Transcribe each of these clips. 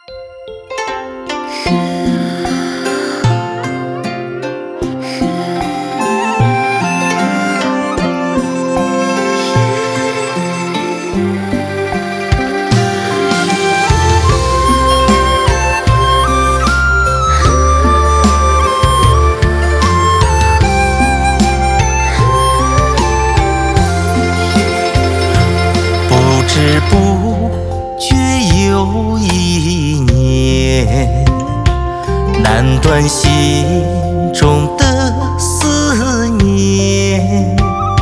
不知不觉又一年，难断心中的思念。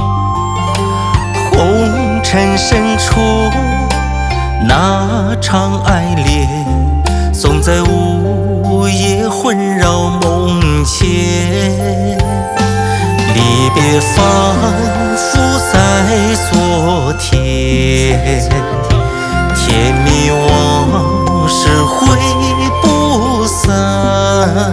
红尘深处那场爱恋，总在午夜魂绕梦牵。离别仿佛在昨天，甜蜜往事挥不散。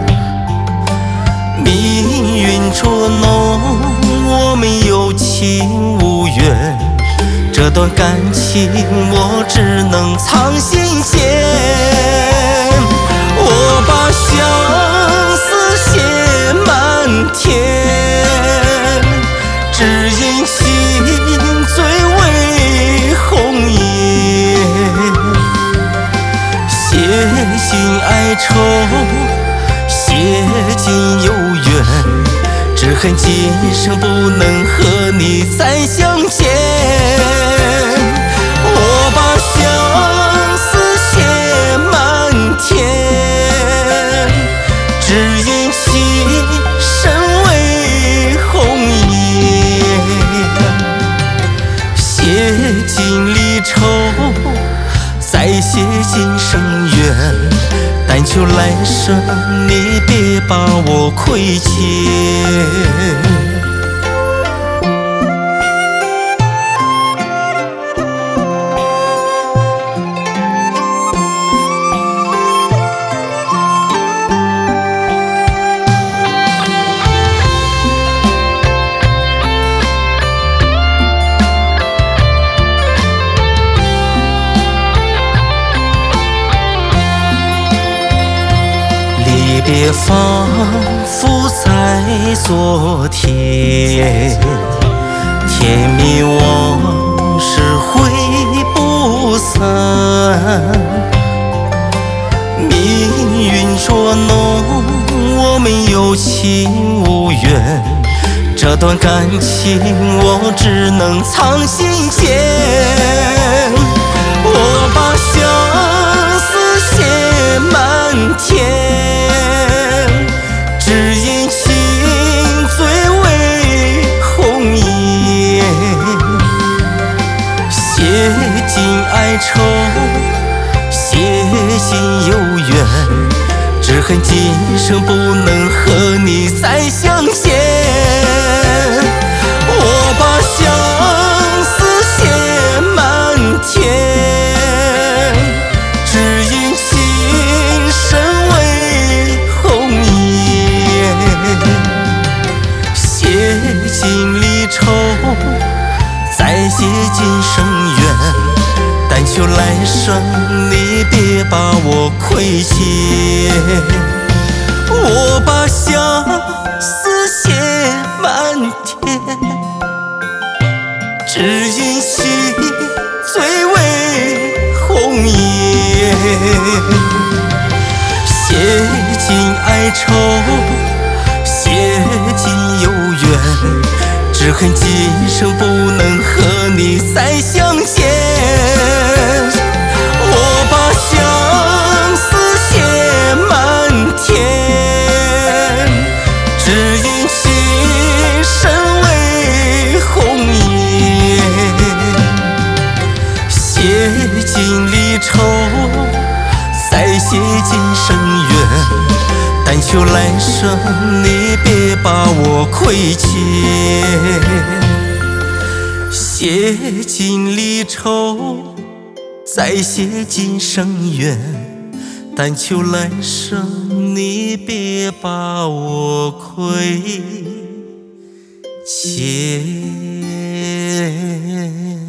命运捉弄我们有情无缘，这段感情我只能藏心间。我把相思写满天，只因心最为红颜。写尽哀愁，写尽幽怨，只恨今生不能和你再相见。我把相思写满天，只因情深为红颜。写尽离愁，再写尽生缘，但求来生你别把我亏欠。离别仿佛在昨天，甜蜜往事挥不散。命运捉弄我们有情无缘，这段感情我只能藏心间。我把相思写满天，只因情最为红颜。写尽哀愁，写尽幽怨，只恨今生不能和你再相见。我把相思写满天，只因情深为红颜。写尽离愁，再写尽生缘，但求来生你别把我亏欠。我把相思写满天，只因心最为红颜。写尽哀愁，写尽幽怨，只恨今生不能和你再相见。我把相思写满天，只因情深为红颜。写尽离愁，再写尽生缘，但求来生你别把我亏欠。写尽离愁，再写尽生缘，但求来生你别把我亏欠。